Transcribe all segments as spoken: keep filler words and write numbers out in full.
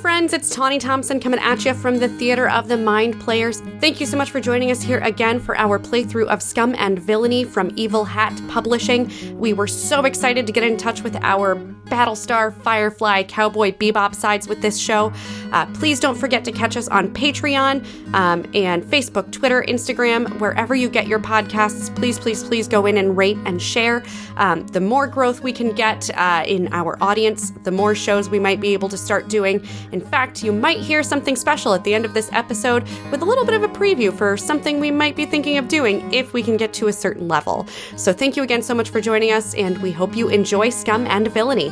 friends, it's Tawny Thompson coming at you from the Theater of the Mind Players. Thank you so much for joining us here again for our playthrough of Scum and Villainy from Evil Hat Publishing. We were so excited to get in touch with our Battlestar, Firefly, Cowboy Bebop sides with this show. Uh, please don't forget to catch us on Patreon um, and Facebook, Twitter, Instagram, wherever you get your podcasts. Please, please, please go in and rate and share. Um, the more growth we can get uh, in our audience, the more shows we might be able to start doing. In fact, you might hear something special at the end of this episode with a little bit of a preview for something we might be thinking of doing if we can get to a certain level. So thank you again so much for joining us, and we hope you enjoy Scum and Villainy.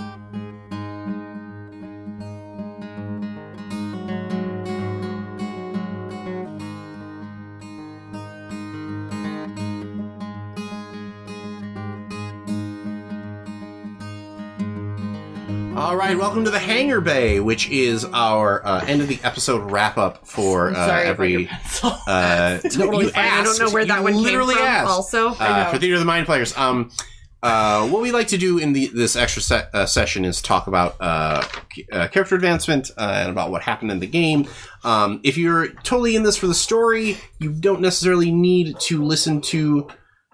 All right, welcome to the Hangar Bay, which is our uh, end of the episode wrap up for uh, Sorry every. Uh, Totally you fine. asked, I don't know where that you one came literally from. Asked, also, uh, for Theater of the Mind Players. Um, uh, what we like to do in the this extra se- uh, session is talk about uh, c- uh, character advancement uh, and about what happened in the game. Um, if you're totally in this for the story, you don't necessarily need to listen to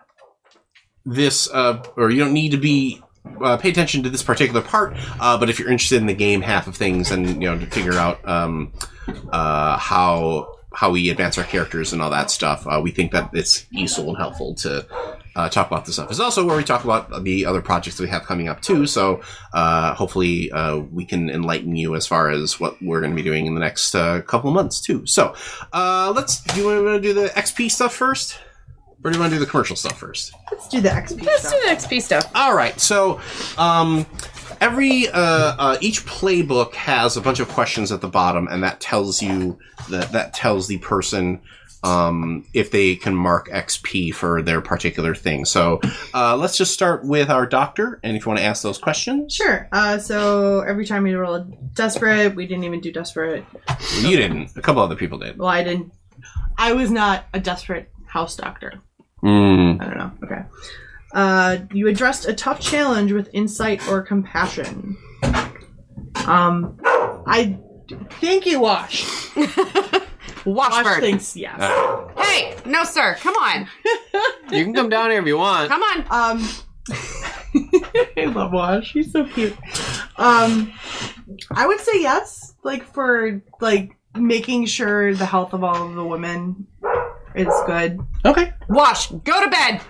this, uh, or you don't need to be. Uh, pay attention to this particular part, uh, but if you're interested in the game half of things and, you know, to figure out um, uh, how how we advance our characters and all that stuff, uh, we think that it's useful and helpful to uh, talk about this stuff. It's also where we talk about the other projects that we have coming up too, so uh, hopefully uh, we can enlighten you as far as what we're going to be doing in the next uh, couple of months too. So uh, let's, do you want to do the X P stuff first? Or do you want to do the commercial stuff first? Let's do the X P Let's stuff. do the X P stuff. All right. So, um, every uh, uh, each playbook has a bunch of questions at the bottom, and that tells you that that tells the person um, if they can mark X P for their particular thing. So, uh, let's just start with our doctor, and if you want to ask those questions, Sure. Uh, so every time we roll a desperate, we didn't even do desperate. well, you didn't. A couple other people did. Well, I didn't. I was not a desperate house doctor. Mm. I don't know. Okay. Uh, you addressed a tough challenge with insight or compassion. Um, I think you washed. Wash Washburn. thinks yes. Uh, Hey, no, sir. Come on. You can come down here if you want. Come on. Um, I love Wash. He's so cute. Um, I would say yes, like for like making sure the health of all of the women is good. okay. Wash. Go to bed.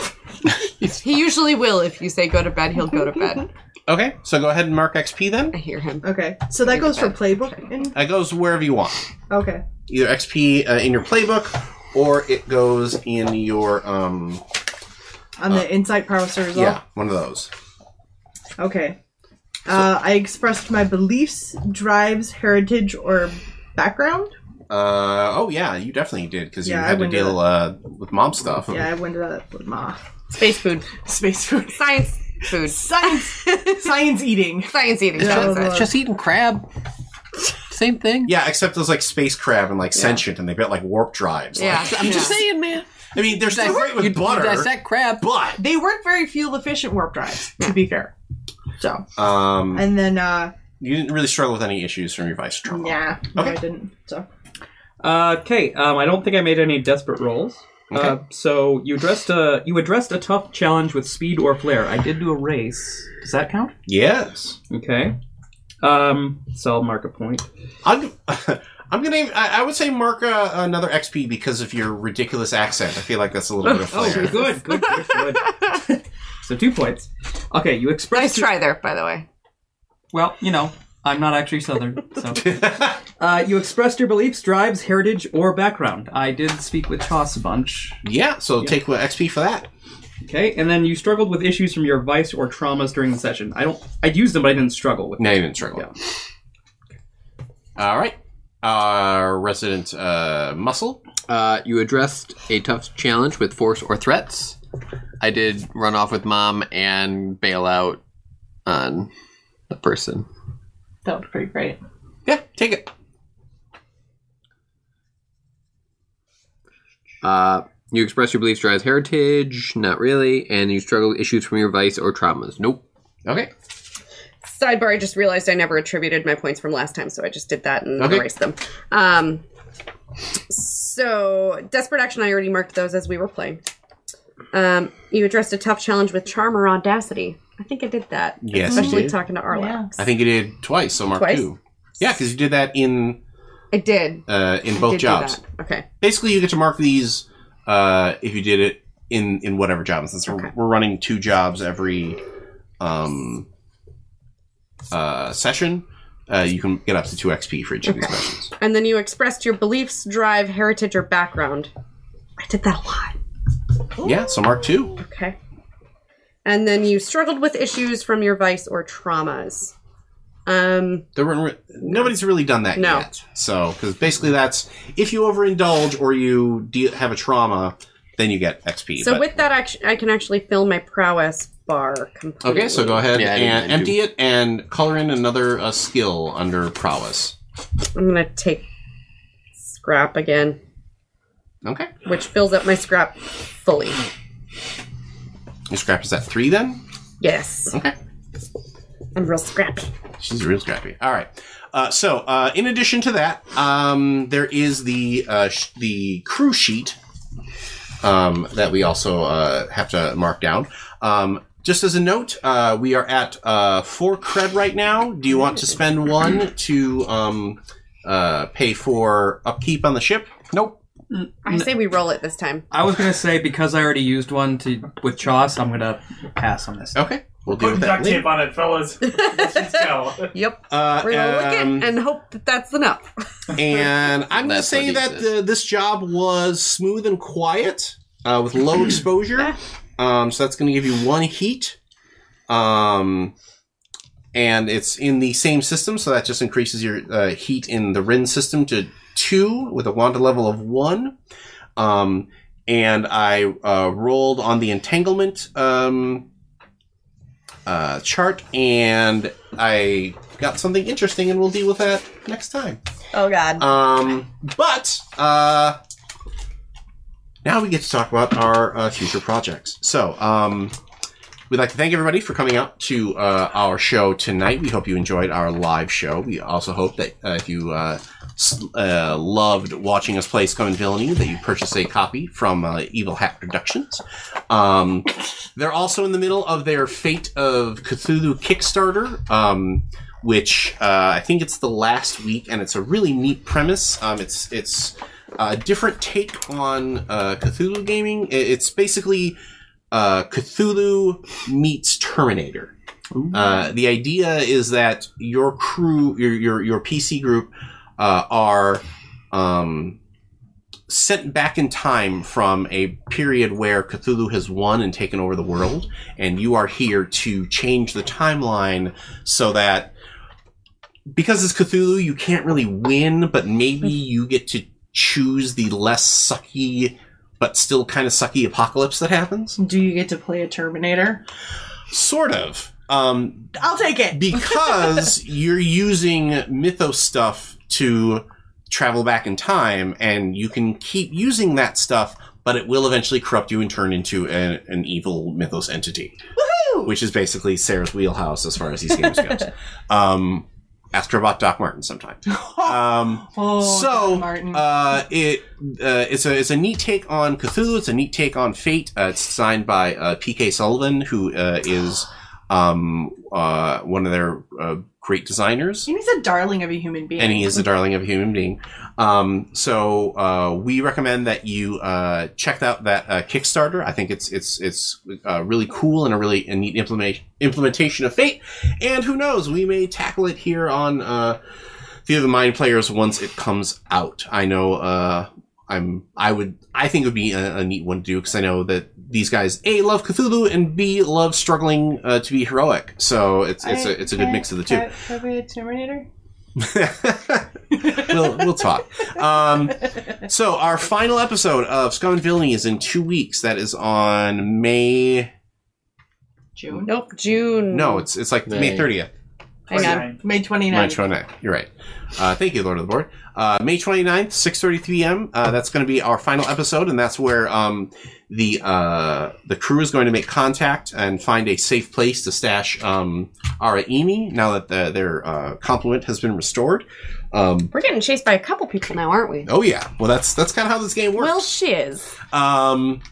He usually will. If you say go to bed, he'll go to bed. Okay. So go ahead and mark X P then. I hear him. Okay, so that goes for playbook. In- It goes wherever you want. okay. Either X P uh, in your playbook, or it goes in your um. On the insight parser result. Yeah, one of those. Okay. Uh, I expressed my beliefs, drives, heritage, or background. Uh oh yeah, you definitely did because Yeah, you I had to went to deal uh, with mom stuff. Yeah, I went to that with Ma. Space food. Space food. Science food. Science. Science eating. Science eating. Yeah. That's it. It's just eating crab. Same thing. Yeah, except those like space crab and like sentient, and they got like warp drives. Yeah. Like, I'm just Yeah. saying, man. I mean, they're still Dissect- great with you, butter, You dissect crab. but They weren't very fuel efficient warp drives, to be fair. So, um, and then, uh, you didn't really struggle with any issues from your vice trauma. yeah, no, Okay. I didn't. So, Uh, okay, um, I don't think I made any desperate rolls. Okay. Uh, so you addressed a you addressed a tough challenge with speed or flair. I did do a race. Does that count? Yes, Okay. Um, so I'll mark a point. I'm. I'm gonna. I, I would say mark uh, another X P because of your ridiculous accent. I feel like that's a little bit of Oh, flair. good, good, good, good. So two points. Okay, you expressed. Nice try there, by the way. Well, you know, I'm not actually Southern, so. uh, you expressed your beliefs, drives, heritage, or background. I did speak with Toss a bunch. Yeah, so take what X P for that. Okay, and then you struggled with issues from your vice or traumas during the session. I don't. I'd used them, but I didn't struggle with them. No, you didn't struggle. Yeah. All right. Our resident uh, muscle. Uh, you addressed a tough challenge with force or threats. I did run off with mom and bail out on the person. that was pretty great. Yeah, take it. Uh, you express your beliefs drives heritage. Not really. And you struggle with issues from your vice or traumas. Nope. Okay. Sidebar, I just realized I never attributed my points from last time, so I just did that and Okay. erased them. Um, so, Desperate Action, I already marked those as we were playing. Um, you addressed a tough challenge with Charm or Audacity. I think I did that. Yes, you Especially did. talking to Arlax. I think you did twice, so mark Twice? two. Yeah, because you did that in I did. uh, in I both did do jobs. that. Okay. Basically, you get to mark these uh, if you did it in, in whatever job. Since Okay. we're, we're running two jobs every um, uh, session, uh, you can get up to two X P for each of these Okay. missions. And then you expressed your beliefs, drive, heritage, or background. I did that a lot. Yeah, so mark two. Okay. And then you struggled with issues from your vice or traumas. Um, There weren't re- nobody's really done that No. yet. So, because basically that's if you overindulge or you de- have a trauma, then you get X P. so But- with that, act- I can actually fill my prowess bar completely. okay, so go ahead Yeah, I didn't and even empty it and color in another uh, skill under prowess. I'm going to take scrap again, Okay, which fills up my scrap fully. your scrap is at three then. Yes. Okay. I'm real scrappy. She's real scrappy. All right. Uh, so, uh, in addition to that, um, there is the uh, sh- the crew sheet um, that we also uh, have to mark down. Um, just as a note, uh, we are at uh, four cred right now. Do you want to spend one to um, uh, pay for upkeep on the ship? Nope. I say we roll it this time. I was gonna say because I already used one to with Choss, I'm gonna pass on this. Okay, we'll deal Put with duct that tape later. on it, fellas. Let's just go. Yep. Uh, We're going to look um, it and hope that that's enough. And I'm going to That's say what that he said. the, this job was smooth and quiet uh, with low exposure. Um, so that's going to give you one heat. Um, and it's in the same system, so that just increases your uh, heat in the Rin system to two with a Wanda level of one. Um, and I uh, rolled on the entanglement um, uh, chart, and I got something interesting, and we'll deal with that next time. Oh God. Um, but uh, now we get to talk about our uh, future projects. So, um, we'd like to thank everybody for coming out to uh, our show tonight. We hope you enjoyed our live show. We also hope that uh, if you uh, s- uh, loved watching us play Scum and Villainy, that you purchase a copy from uh, Evil Hat Productions. Um, they're also in the middle of their Fate of Cthulhu Kickstarter, um, which uh, I think it's the last week, and it's a really neat premise. Um, it's it's a different take on uh, Cthulhu gaming. I- It's basically uh, Cthulhu meets Terminator. Uh, the idea is that your crew, your your, your P C group, uh, are um, sent back in time from a period where Cthulhu has won and taken over the world, and you are here to change the timeline so that because it's Cthulhu, you can't really win, but maybe you get to choose the less sucky but still kind of sucky apocalypse that happens. Do you get to play a Terminator? Sort of. Um, I'll take it. because you're using mythos stuff to travel back in time, and you can keep using that stuff, but it will eventually corrupt you and turn into an, an evil mythos entity. Woohoo! Which is basically Sarah's wheelhouse as far as these games goes. Um, ask her about Doc Martin sometime. Um, Oh, so Doc Martin. uh, it uh, it's a it's a neat take on Cthulhu. It's a neat take on Fate. Uh, it's designed by uh, P K Sullivan, who uh, is um, uh, one of their uh, great designers. He's a darling of a human being. And he is a darling of a human being. Um, so uh, we recommend that you uh, check out that uh, Kickstarter. I think it's it's it's uh, really cool and a really a neat implementation implementation of Fate. And who knows, we may tackle it here on uh, Theater of the Mind Players once it comes out. I know uh, I'm I would I think it would be a, a neat one to do, because I know that these guys A, love Cthulhu, and B, love struggling uh, to be heroic. So it's it's a it's a good mix of the two. Can I- can I be a Terminator? we'll we'll talk. Um, so our final episode of Scum and Villainy is in two weeks. That is on May. June. Nope, June. No, it's it's like May May. thirtieth. Hang on. May twenty-ninth. May twenty-ninth. You're right. Uh, thank you, Lord of the Board. Uh, May twenty-ninth, six thirty p.m. Uh, that's going to be our final episode, and that's where um, the uh, the crew is going to make contact and find a safe place to stash um, Ara Emi now that the, their uh, complement has been restored. Um, We're getting chased by a couple people now, aren't we? oh yeah, well that's that's kind of how this game works. Well, shiz. Um,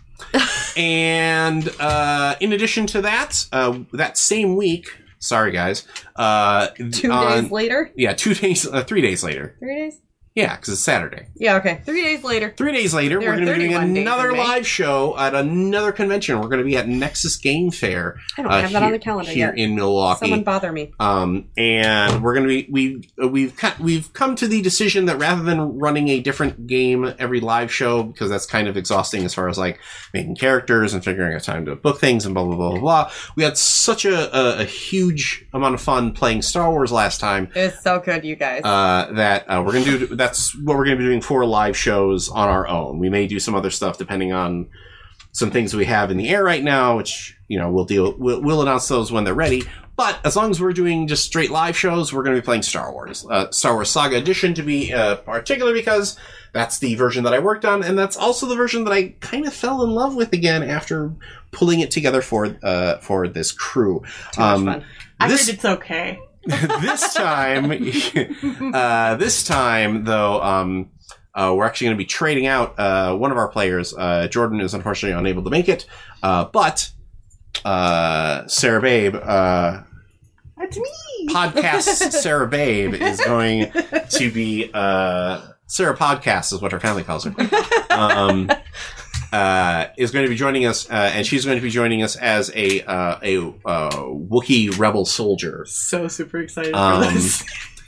and uh, in addition to that, uh, that same week, sorry guys, uh, Two on- days later? yeah, two days, uh, three days later, Three days? yeah, because it's Saturday. Yeah, okay. Three days later. Three days later, There we're are going to be doing thirty-one days another in May. live show at another convention. We're going to be at Nexus Game Fair. I don't uh, have that on here- the calendar here yet. in Milwaukee. Someone bother me. Um, and we're going to be we uh, we've co- we've come to the decision that rather than running a different game every live show, because that's kind of exhausting as far as like making characters and figuring out time to book things and blah blah blah blah blah. We had such a, a, a huge amount of fun playing Star Wars last time It was so good, you guys. uh, that uh, we're gonna do. That's what we're gonna be doing for live shows on our own. We may do some other stuff depending on some things we have in the air right now, which you know we'll deal. We'll, we'll announce those when they're ready. But as long as we're doing just straight live shows, we're gonna be playing Star Wars, uh, Star Wars Saga Edition to be uh, particular because that's the version that I worked on, and that's also the version that I kind of fell in love with again after pulling it together for uh, for this crew. Too much fun. I this- heard it's okay. this time, uh, this time though, um, uh, we're actually going to be trading out uh, one of our players. Uh, Jordan is unfortunately unable to make it, uh, but uh, Sarah Babe, uh, That's me. podcast Sarah Babe is going to be uh, Sarah Podcast is what her family calls her. Um, uh, is going to be joining us, uh, and she's going to be joining us as a uh, a uh, Wookiee rebel soldier. So super excited Um, for this.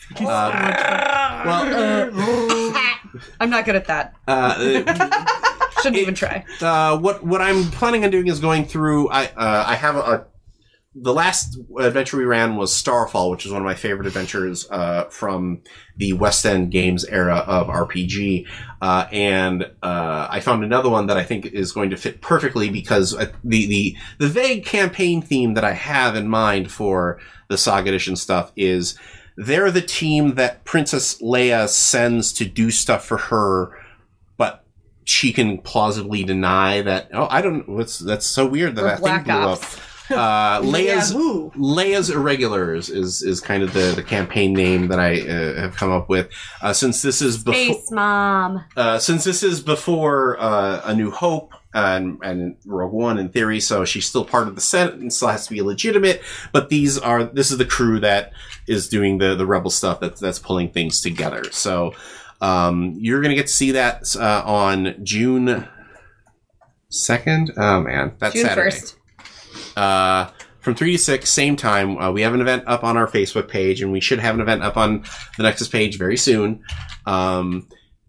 Uh, well, I'm not good at that. uh, Shouldn't it- even try. uh, what what I'm planning on doing is going through. I uh, I have a, a the last adventure we ran was Starfall, which is one of my favorite adventures uh, from the West End Games era of R P G, uh, and uh, I found another one that I think is going to fit perfectly because uh, the the the vague campaign theme that I have in mind for the Saga Edition stuff is they're the team that Princess Leia sends to do stuff for her, but she can plausibly deny that. Oh, I don't. What's that's so weird that Or that Black thing blew Ops. up. Uh, Leia's Yahoo. Leia's Irregulars is is kind of the, the campaign name that I uh, have come up with. Uh, since this is before, Space Mom. uh, since this is before uh, A New Hope and and Rogue One in theory, so she's still part of the Senate and still has to be legitimate. But these are this is the crew that is doing the the rebel stuff that's that's pulling things together. So um, you're gonna get to see that uh, on June second. Oh man, that's June Saturday. first. Uh, from three to six, same time. Uh, we have an event up on our Facebook page, and we should have an event up on the Nexus page very soon. Um,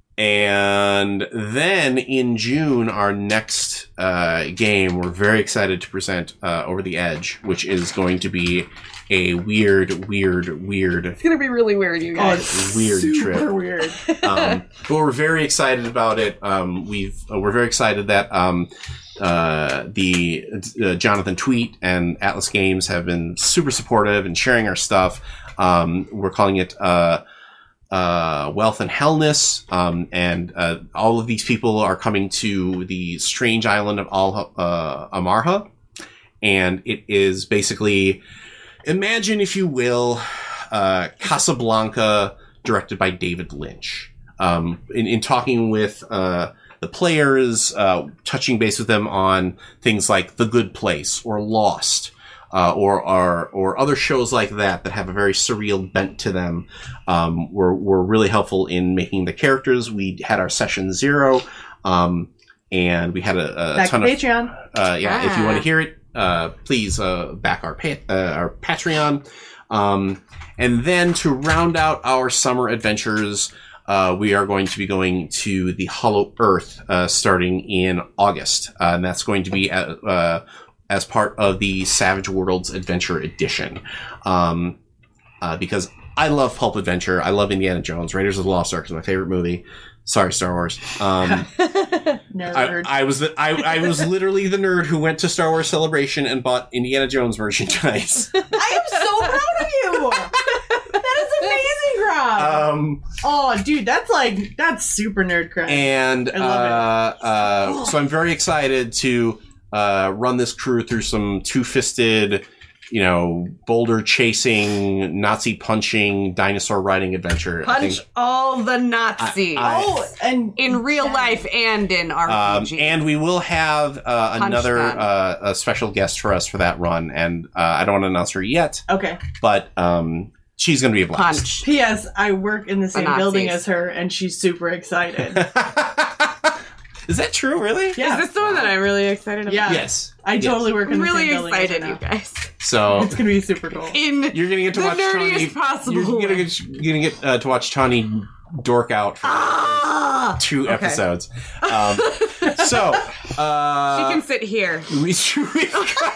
and then in June, our next uh, game, we're very excited to present uh, Over the Edge, which is going to be a weird, weird, weird, It's gonna be really weird, you Oh, guys. it's weird super trip. weird. um, but we're very excited about it. Um, we've uh, we're very excited that um, uh, the uh, Jonathan Tweet and Atlas Games have been super supportive and sharing our stuff. Um, we're calling it uh, uh, Wealth and Hellness, um, and uh, all of these people are coming to the strange island of Al uh, Amarha, and it is basically. Imagine, if you will, uh, Casablanca directed by David Lynch. Um, in, in talking with uh, the players, uh, touching base with them on things like The Good Place or Lost, uh, or, or or other shows like that that have a very surreal bent to them, um, were were really helpful in making the characters. We had our session zero, um, and we had a, a Back to ton of Patreon. uh, yeah, if you Ah. want to hear it, uh, please uh, back our pa- uh, our Patreon. Um, and then to round out our summer adventures, uh, we are going to be going to the Hollow Earth uh, starting in August, uh, and that's going to be uh, uh, as part of the Savage Worlds Adventure Edition. Um, uh, because I love pulp adventure, I love Indiana Jones. Raiders of the Lost Ark is my favorite movie. Sorry, Star Wars. Um, Nerd. I, I was the, I, I was literally the nerd who went to Star Wars Celebration and bought Indiana Jones merchandise. I am so proud of you. That is amazing, Rob. Um, oh, dude, that's like that's super nerd crap. and I love uh, uh, so I'm very excited to uh, run this crew through some two-fisted, you know, boulder chasing, Nazi punching, dinosaur riding adventure. I Punch think. all the Nazis. I- I- oh, and in real yeah. life and in R Um, P G. and we will have uh, Punch another them. uh, a special guest for us for that run, and uh, I don't want to announce her yet, Okay. but um, she's going to be a blast. Punch. P S. I work in the same Nazis. building as her, and she's super excited. Is that true? Really? Yeah. Is this the one that I'm really excited about? Yeah. Yes. I Yes. totally work in I'm the really same building as her excited, now. you guys. So It's gonna be super cool. In you're going to get to the watch nerdiest Tawny. possible You're going to way. get, you're gonna get uh, to watch Tawny dork out for Ah! two Okay. episodes. Um, so uh, She can sit here. we, we've got,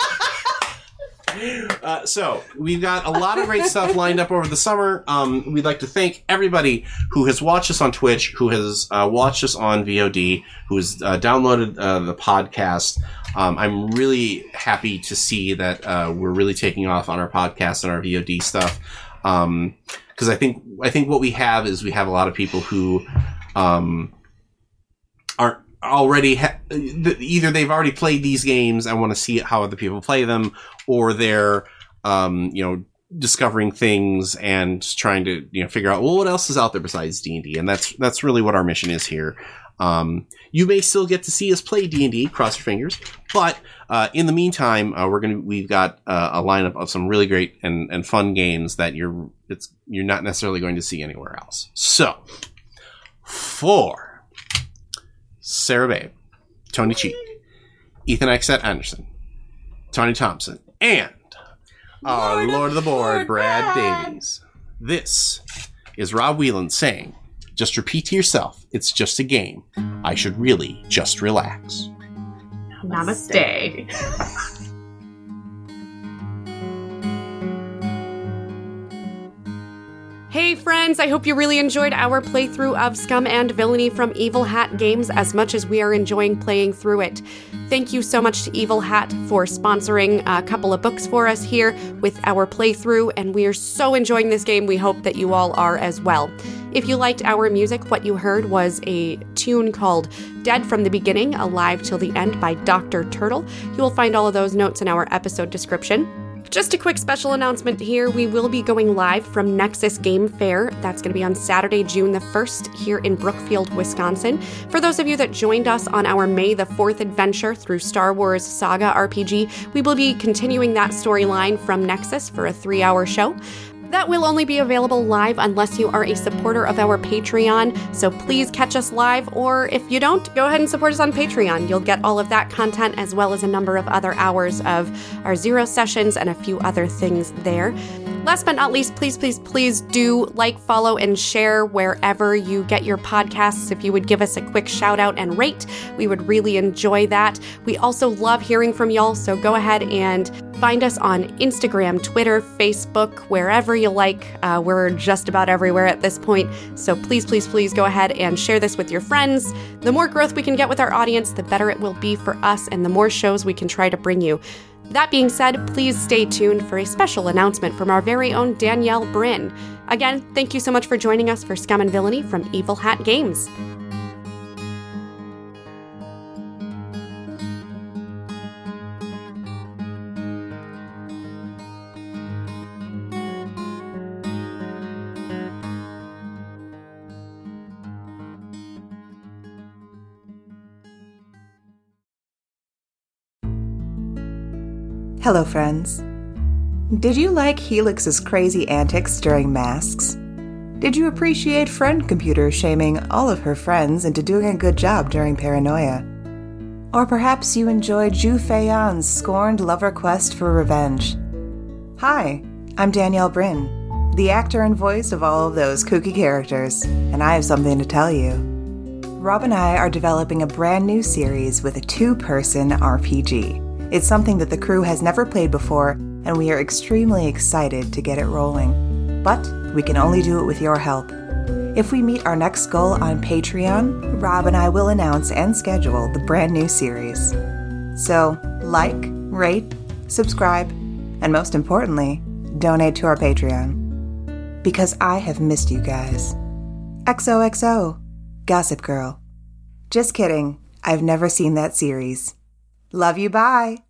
uh, so we've got a lot of great stuff lined up over the summer. Um, we'd like to thank everybody who has watched us on Twitch, who has uh, watched us on V O D, who has uh, downloaded uh, the podcast. Um, I'm really happy to see that uh, we're really taking off on our podcast and our V O D stuff. Um, because I think I think what we have is we have a lot of people who um, aren't already ha- either they've already played these games and want to see how other people play them, or they're um, you know discovering things and trying to you know figure out, well, what else is out there besides D and D, and that's that's really what our mission is here. Um, you may still get to see us play D and D, cross your fingers, but uh, in the meantime, uh, we're gonna we've got uh, a lineup of some really great and, and fun games that you're it's you're not necessarily going to see anywhere else. So, for Sarah Babe, Tony Cheek, Ethan Exet Anderson, Tony Thompson, and our Lord Lord of the Board, Lord Brad, Brad. Davies. This is Rob Whelan saying, just repeat to yourself, it's just a game. I should really just relax. Namaste. Hey friends, I hope you really enjoyed our playthrough of Scum and Villainy from Evil Hat Games as much as we are enjoying playing through it. Thank you so much to Evil Hat for sponsoring a couple of books for us here with our playthrough, and we are so enjoying this game. We hope that you all are as well. If you liked our music, what you heard was a tune called Dead from the Beginning, Alive Till the End by Doctor Turtle. You will find all of those notes in our episode description. Just a quick special announcement here. We will be going live from Nexus Game Fair. That's going to be on Saturday, June the first here in Brookfield, Wisconsin. For those of you that joined us on our May the fourth adventure through Star Wars Saga R P G, we will be continuing that storyline from Nexus for a three-hour show. That will only be available live unless you are a supporter of our Patreon, so please catch us live, or if you don't, go ahead and support us on Patreon. You'll get all of that content as well as a number of other hours of our Zero sessions and a few other things there. Last but not least, please, please, please do like, follow, and share wherever you get your podcasts. If you would give us a quick shout out and rate, we would really enjoy that. We also love hearing from y'all, so go ahead and find us on Instagram, Twitter, Facebook, wherever you like. Uh, we're just about everywhere at this point, so please, please, please go ahead and share this with your friends. The more growth we can get with our audience, the better it will be for us, and the more shows we can try to bring you. That being said, please stay tuned for a special announcement from our very own Danielle Bryn. Again, thank you so much for joining us for Scum and Villainy from Evil Hat Games. Hello, friends. Did you like Helix's crazy antics during masks? Did you appreciate Friend Computer shaming all of her friends into doing a good job during Paranoia? Or perhaps you enjoyed Zhu Feiyan's scorned lover quest for revenge? Hi, I'm Danielle Bryn, the actor and voice of all of those kooky characters, and I have something to tell you. Rob and I are developing a brand new series with a two-person R P G. It's something that the crew has never played before, and we are extremely excited to get it rolling. But we can only do it with your help. If we meet our next goal on Patreon, Rob and I will announce and schedule the brand new series. So, like, rate, subscribe, and most importantly, donate to our Patreon. Because I have missed you guys. X O X O, Gossip Girl. Just kidding, I've never seen that series. Love you, bye!